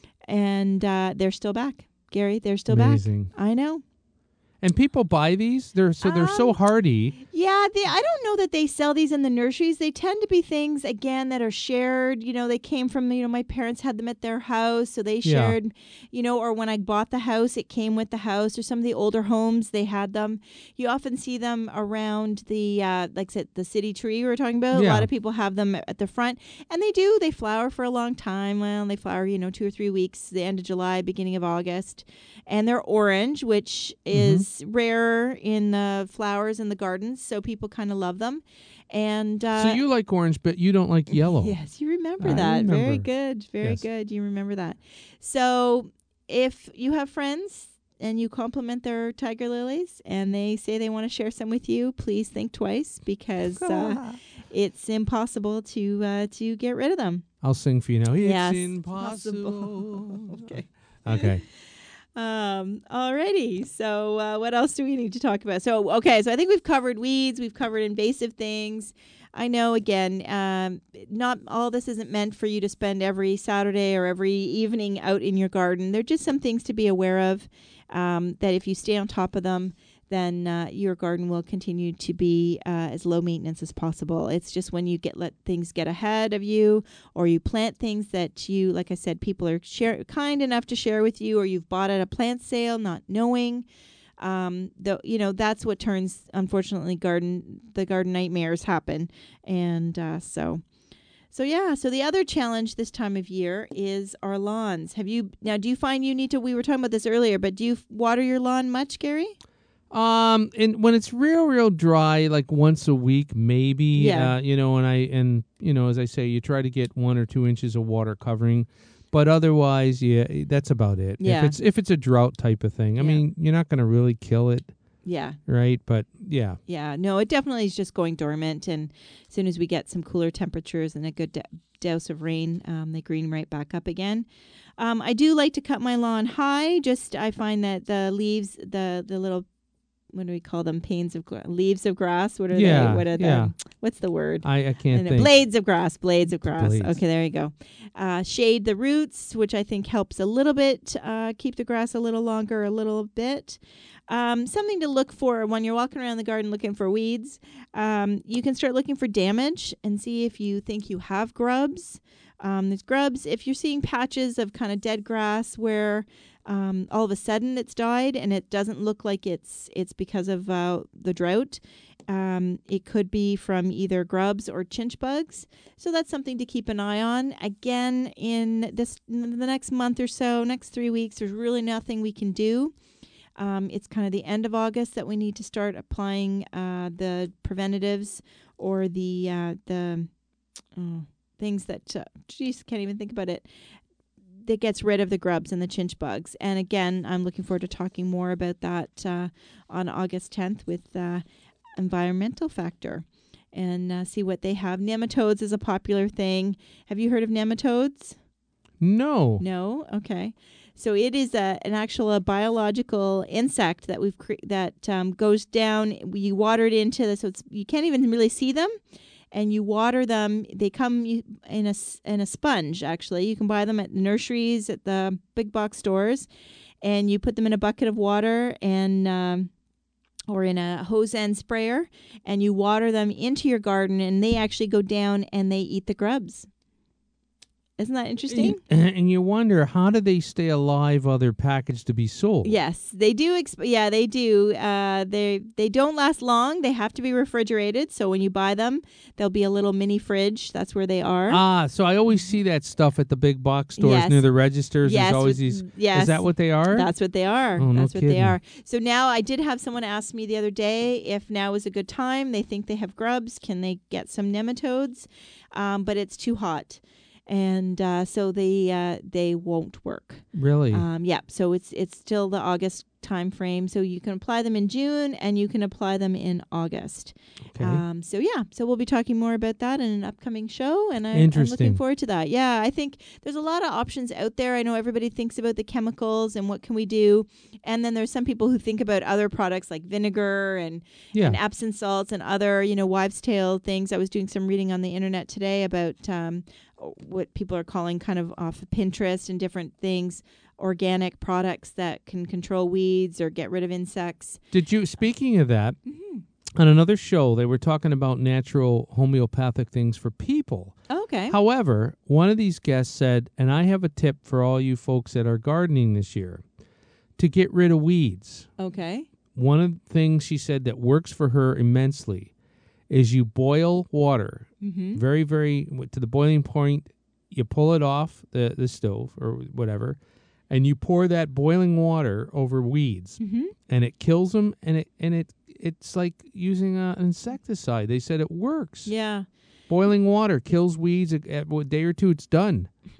And uh, they're still back, Gary. They're still Amazing. back. I know. And people buy these? They're so they're so Um, hardy. Yeah, they, I don't know that they sell these in the nurseries. They tend to be things, again, that are shared. You know, they came from, you know, my parents had them at their house, so they Yeah. shared, you know, or when I bought the house, it came with the house, or some of the older homes, they had them. You often see them around the, uh, like I said, the city tree we were talking about. A Yeah. lot of people have them at the front, and they do. They flower for a long time. Well, they flower, you know, two or three weeks, the end of July, beginning of August. And they're orange, which is rare in the flowers in the gardens, so people kind of love them. And uh, So you like orange, but you don't like yellow. yes, you remember I that. Very remember. good, very Yes. good. You remember that. So if you have friends and you compliment their tiger lilies and they say they want to share some with you, please think twice because uh, it's impossible to uh, to get rid of them. I'll sing for you now. It's Yes, impossible. Okay. Okay. Um, alrighty. So uh, what else do we need to talk about? So, okay. So I think we've covered weeds. We've covered invasive things. I know, again, um, not all this isn't meant for you to spend every Saturday or every evening out in your garden. They're just some things to be aware of, um, that if you stay on top of them, then uh, your garden will continue to be uh, as low maintenance as possible. It's just when you get let things get ahead of you, or you plant things that you, like I said, people are share, kind enough to share with you, or you've bought at a plant sale not knowing. Um, the, you know, that's what turns, unfortunately, garden the garden nightmares happen. And uh, so, so yeah. So the other challenge this time of year is our lawns. Have you now? Do you find you need to? We were talking about this earlier, but do you f- water your lawn much, Gary? Um, and when it's real, real dry, like once a week, maybe, Yeah. uh, you know, and I, and, you know, as I say, you try to get one or two inches of water covering, but otherwise, yeah, that's about it. Yeah. If it's, if it's a drought type of thing, I Yeah. mean, you're not going to really kill it, Yeah. right? But yeah. Yeah. No, it definitely is just going dormant. And as soon as we get some cooler temperatures and a good d- dose of rain, um, they green right back up again. Um, I do like to cut my lawn high. Just, I find that the leaves, the, the little, what do we call them? Panes of gra- leaves of grass. What are Yeah, they? What are yeah. the? What's the word? I, I can't And think. blades of grass. Blades of grass. Blades. Okay, there you go. Uh, shade the roots, which I think helps a little bit. Uh, keep the grass a little longer, a little bit. Um, something to look for when you're walking around the garden looking for weeds. Um, you can start looking for damage and see if you think you have grubs. Um, there's grubs. If you're seeing patches of kind of dead grass where um, all of a sudden it's died and it doesn't look like it's it's because of uh, the drought, um, it could be from either grubs or chinch bugs. So that's something to keep an eye on. Again, in this in the next month or so, next three weeks, there's really nothing we can do. Um, it's kind of the end of August that we need to start applying uh, the preventatives or the uh, the oh, things that, uh, geez, can't even think about it, that gets rid of the grubs and the chinch bugs. And again, I'm looking forward to talking more about that uh, on August tenth with uh, Environmental Factor and uh, see what they have. Nematodes is a popular thing. Have you heard of nematodes? No. No? Okay. So it is a, an actual a biological insect that we've cre- that um, goes down. You water it into the, so it's, you can't even really see them, and you water them. They come you- in a s- in a sponge. Actually, you can buy them at nurseries, at the big box stores, and you put them in a bucket of water and um, or in a hose end sprayer, and you water them into your garden, and they actually go down and they eat the grubs. Isn't that interesting? And you wonder, how do they stay alive while they're packaged to be sold? Yes, they do. Exp- yeah, they do. Uh, they they don't last long. They have to be refrigerated. So when you buy them, there'll be a little mini fridge. That's where they are. Ah, so I always see that stuff at the big box stores Yes. near the registers. yes, There's always with- these. Yes, Is that what they are? That's what they are. Oh, no That's what they kidding. are. So now I did have someone ask me the other day if now is a good time. They think they have grubs. Can they get some nematodes? Um, but it's too hot. And uh, so they uh, they won't work. Really? Um, yeah, so it's it's still the August time frame. So you can apply them in June and you can apply them in August. Okay. Um, so yeah, so we'll be talking more about that in an upcoming show, and I, I'm Interesting. looking forward to that. Yeah, I think there's a lot of options out there. I know everybody thinks about the chemicals and what can we do, and then there's some people who think about other products like vinegar and yeah. and Epsom salts and other, you know, wives' tale things. I was doing some reading on the internet today about um, what people are calling kind of off of Pinterest and different things, organic products that can control weeds or get rid of insects. Did you? Speaking of that, Mm-hmm. on another show, they were talking about natural homeopathic things for people. Okay. However, one of these guests said, and I have a tip for all you folks that are gardening this year, to get rid of weeds. Okay. One of the things she said that works for her immensely is you boil water Mm-hmm. very, very to the boiling point. You pull it off the, the stove or whatever, and you pour that boiling water over weeds, Mm-hmm. and it kills them. And it and it it's like using a, an insecticide. They said it works. Yeah. Boiling water kills weeds. A, a day or two, it's done.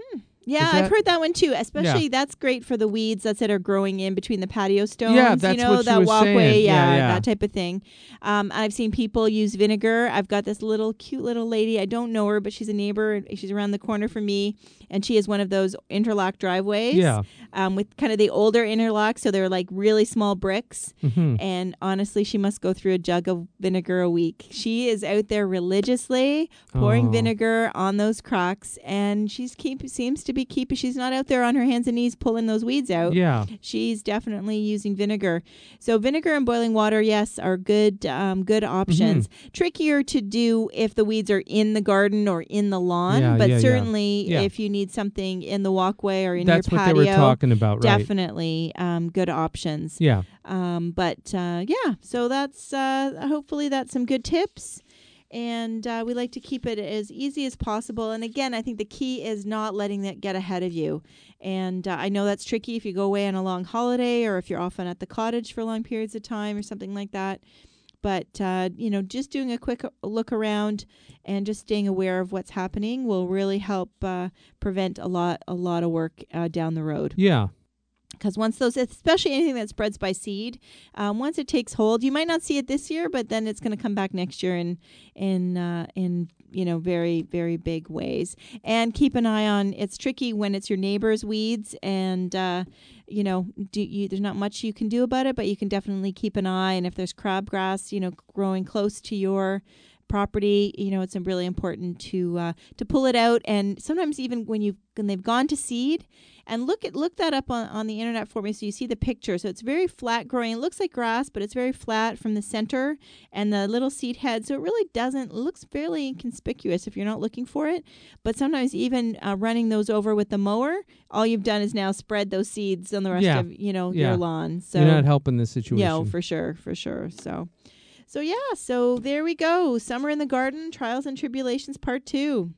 Yeah, Is I've that- heard that one too. Especially that's great for the weeds that's that are growing in between the patio stones. Yeah, that's you know, what she that was walkway, saying. Yeah, yeah, yeah. that type of thing. Um, I've seen people use vinegar. I've got this little cute little lady. I don't know her, but she's a neighbor. She's around the corner from me, and she has one of those interlock driveways. Yeah. Um, with kind of the older interlocks, so they're like really small bricks. Hmm. And honestly, she must go through a jug of vinegar a week. She is out there religiously pouring Oh. vinegar on those cracks, and she's keep seems to be keeping. She's not out there on her hands and knees pulling those weeds out. Yeah. She's definitely using vinegar. So vinegar and boiling water, yes, are good um, good options. Mm-hmm. Trickier to do if the weeds are in the garden or in the lawn, Yeah, but yeah, yeah. certainly Yeah. if you need something in the walkway or in That's your what patio, they were talking about, right? definitely um, good options. Yeah. Um, but uh, yeah, so that's uh, hopefully that's some good tips. And uh, we like to keep it as easy as possible. And again, I think the key is not letting that get ahead of you. And uh, I know that's tricky if you go away on a long holiday or if you're often at the cottage for long periods of time or something like that. But, uh, you know, just doing a quick look around and just staying aware of what's happening will really help uh, prevent a lot, a lot of work uh, down the road. Yeah. Because once those, especially anything that spreads by seed, um, once it takes hold, you might not see it this year, but then it's going to come back next year in in uh, in you know very very big ways. And keep an eye on. It's tricky when it's your neighbor's weeds, and uh, you know do you, there's not much you can do about it, but you can definitely keep an eye. And if there's crabgrass, you know, growing close to your property, you know, it's really important to uh, to pull it out. And sometimes even when you when they've gone to seed, and look at look that up on, on the internet for me so you see the picture. So it's very flat growing. It looks like grass, but it's very flat from the center and the little seed head. So it really doesn't, it looks fairly inconspicuous if you're not looking for it. But sometimes even uh, running those over with the mower, all you've done is now spread those seeds on the rest Yeah. of, you know, Yeah. your lawn. So You're not helping the situation. no, for sure, for sure. So So yeah, so there we go. Summer in the Garden, Trials and Tribulations Part Two.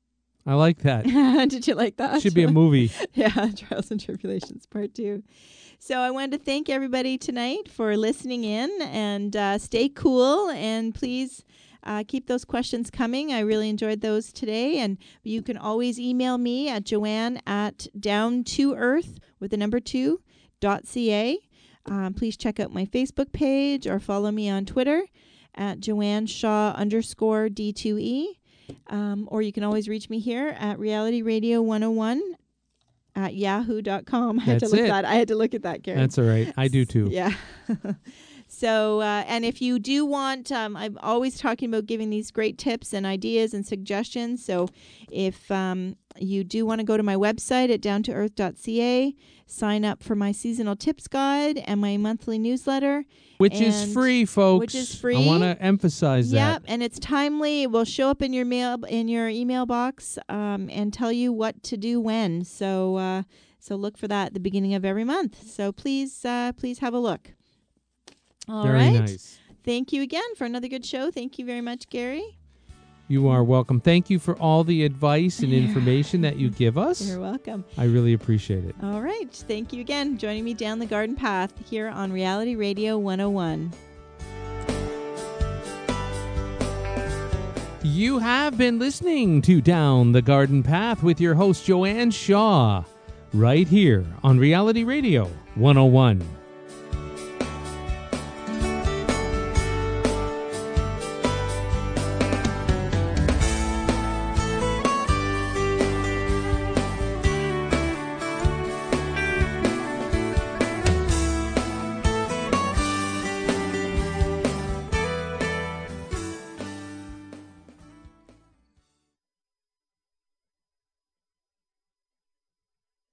I like that. Did you like that? Should be a movie. Yeah, Trials and Tribulations Part Two. So I wanted to thank everybody tonight for listening in, and uh, stay cool, and please uh, keep those questions coming. I really enjoyed those today, and you can always email me at Joanne at down to earth with the number two dot ca. Um, please check out my Facebook page or follow me on Twitter at Joanne Shaw underscore D two E. Um, or you can always reach me here at Reality Radio one oh one at yahoo dot com. I had to That's look it. that. I had to look at that, Karen. That's all right. I do too. Yeah. So, uh, and if you do want, um, I'm always talking about giving these great tips and ideas and suggestions. So if um, you do want to go to my website at down to earth dot c a, sign up for my seasonal tips guide and my monthly newsletter. Which is And- free, folks. which is free. I want to emphasize Yep, that. and it's timely. It will show up in your mail in your email box um, and tell you what to do when. So, uh, so look for that at the beginning of every month. So please, uh, please have a look. All Very right. nice. Thank you again for another good show. Thank you very much, Gary. You are welcome. Thank you for all the advice and information that you give us. You're welcome. I really appreciate it. All right. Thank you again joining me down the garden path here on Reality Radio one oh one. You have been listening to Down the Garden Path with your host, Joanne Shaw, right here on Reality Radio one oh one.